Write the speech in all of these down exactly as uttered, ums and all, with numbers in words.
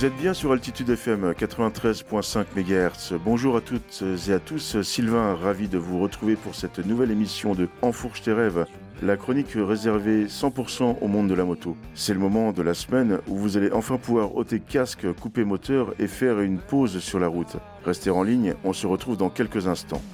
Vous êtes bien sur Altitude F M quatre-vingt-treize virgule cinq mégahertz. Bonjour à toutes et à tous, Sylvain, ravi de vous retrouver pour cette nouvelle émission de Enfourche tes rêves, la chronique réservée cent pour cent au monde de la moto. C'est le moment de la semaine où vous allez enfin pouvoir ôter casque, couper moteur et faire une pause sur la route. Restez en ligne, on se retrouve dans quelques instants.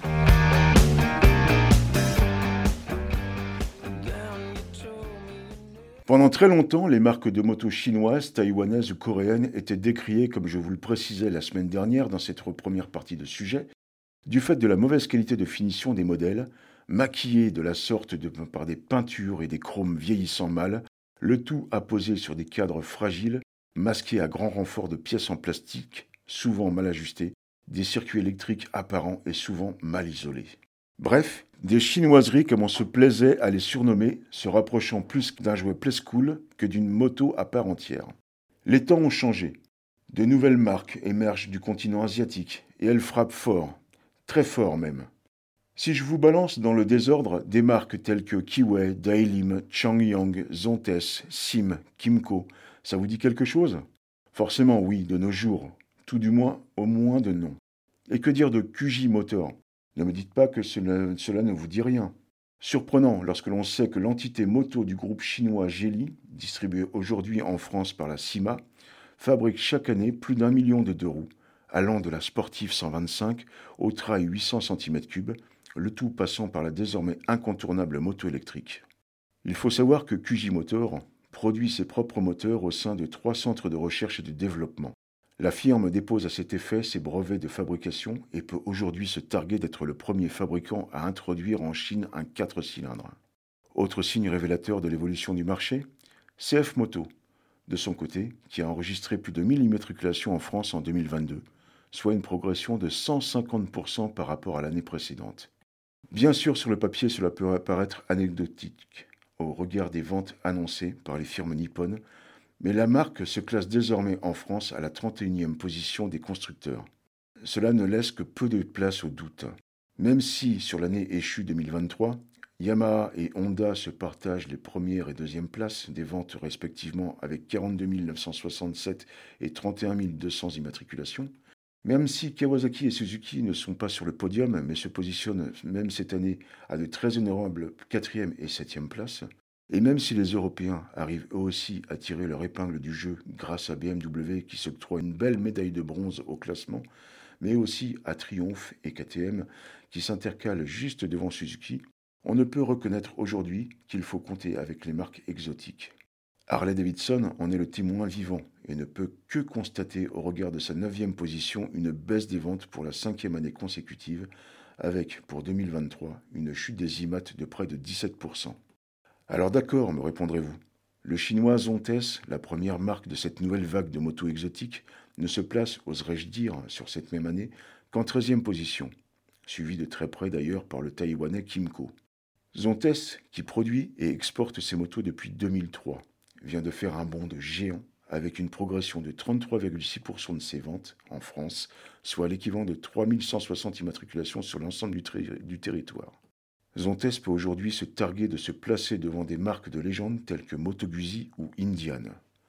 Pendant très longtemps, les marques de motos chinoises, taïwanaises ou coréennes étaient décriées, comme je vous le précisais la semaine dernière dans cette première partie de sujet, du fait de la mauvaise qualité de finition des modèles, maquillés de la sorte de, par des peintures et des chromes vieillissant mal, le tout apposé sur des cadres fragiles, masqués à grand renfort de pièces en plastique, souvent mal ajustées, des circuits électriques apparents et souvent mal isolés. Bref, des chinoiseries comme on se plaisait à les surnommer, se rapprochant plus d'un jouet play-school que d'une moto à part entière. Les temps ont changé. De nouvelles marques émergent du continent asiatique et elles frappent fort, très fort même. Si je vous balance dans le désordre des marques telles que Kiway, Dailim, Changyang, Zontes, Sim, Kymco, ça vous dit quelque chose ? Forcément oui, de nos jours, tout du moins au moins de nom. Et que dire de Q J Motor ? Ne me dites pas que cela, cela ne vous dit rien. Surprenant lorsque l'on sait que l'entité moto du groupe chinois Geely, distribuée aujourd'hui en France par la CIMA, fabrique chaque année plus d'un million de deux roues, allant de la sportive cent vingt-cinq au trail huit cents centimètres cubes, le tout passant par la désormais incontournable moto électrique. Il faut savoir que Q J Motor produit ses propres moteurs au sein de trois centres de recherche et de développement. La firme dépose à cet effet ses brevets de fabrication et peut aujourd'hui se targuer d'être le premier fabricant à introduire en Chine un quatre cylindres. Autre signe révélateur de l'évolution du marché, C F Moto, de son côté, qui a enregistré plus de mille immatriculations en France en deux mille vingt-deux, soit une progression de cent cinquante pour cent par rapport à l'année précédente. Bien sûr, sur le papier, cela peut apparaître anecdotique au regard des ventes annoncées par les firmes nippones, mais la marque se classe désormais en France à la trente et unième position des constructeurs. Cela ne laisse que peu de place au doute. Même si, sur l'année échue deux mille vingt-trois, Yamaha et Honda se partagent les premières et deuxièmes places des ventes respectivement avec quarante-deux mille neuf cent soixante-sept et trente et un mille deux cents immatriculations, même si Kawasaki et Suzuki ne sont pas sur le podium mais se positionnent même cette année à de très honorables quatrième et septième places, et même si les Européens arrivent eux aussi à tirer leur épingle du jeu grâce à B M W qui s'octroie une belle médaille de bronze au classement, mais aussi à Triumph et K T M qui s'intercalent juste devant Suzuki, on ne peut reconnaître aujourd'hui qu'il faut compter avec les marques exotiques. Harley-Davidson en est le témoin vivant et ne peut que constater au regard de sa neuvième position une baisse des ventes pour la cinquième année consécutive, avec pour deux mille vingt-trois une chute des I M A T de près de dix-sept pour cent. Alors d'accord, me répondrez-vous, le chinois Zontes, la première marque de cette nouvelle vague de motos exotiques, ne se place, oserais-je dire, sur cette même année, qu'en treizième position, suivi de très près d'ailleurs par le taïwanais Kymco. Zontes, qui produit et exporte ses motos depuis deux mille trois, vient de faire un bond de géant avec une progression de trente-trois virgule six pour cent de ses ventes en France, soit l'équivalent de trois mille cent soixante immatriculations sur l'ensemble du, tri- du territoire. Zontes peut aujourd'hui se targuer de se placer devant des marques de légende telles que Moto Guzzi ou Indian.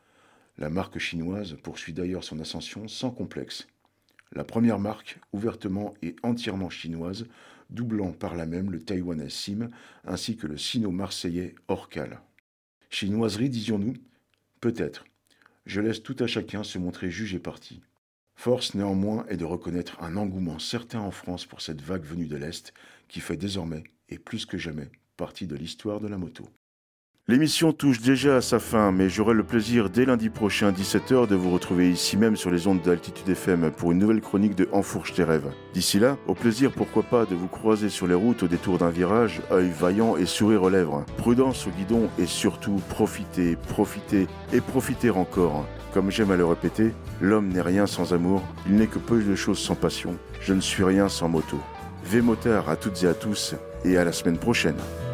La marque chinoise poursuit d'ailleurs son ascension sans complexe. La première marque, ouvertement et entièrement chinoise, doublant par là même le taïwanais Sim ainsi que le sino-marseillais Orcal. Chinoiserie, disions-nous ? Peut-être. Je laisse tout à chacun se montrer juge et parti. Force néanmoins est de reconnaître un engouement certain en France pour cette vague venue de l'Est qui fait désormais, et plus que jamais, partie de l'histoire de la moto. L'émission touche déjà à sa fin, mais j'aurai le plaisir dès lundi prochain, dix-sept heures, de vous retrouver ici même sur les ondes d'Altitude F M pour une nouvelle chronique de Enfourche tes rêves. D'ici là, au plaisir pourquoi pas de vous croiser sur les routes au détour d'un virage, œil vaillant et sourire aux lèvres. Prudence au guidon et surtout profitez, profitez et profitez encore. Comme j'aime à le répéter, l'homme n'est rien sans amour, il n'est que peu de choses sans passion, je ne suis rien sans moto. V-motard à toutes et à tous et à la semaine prochaine.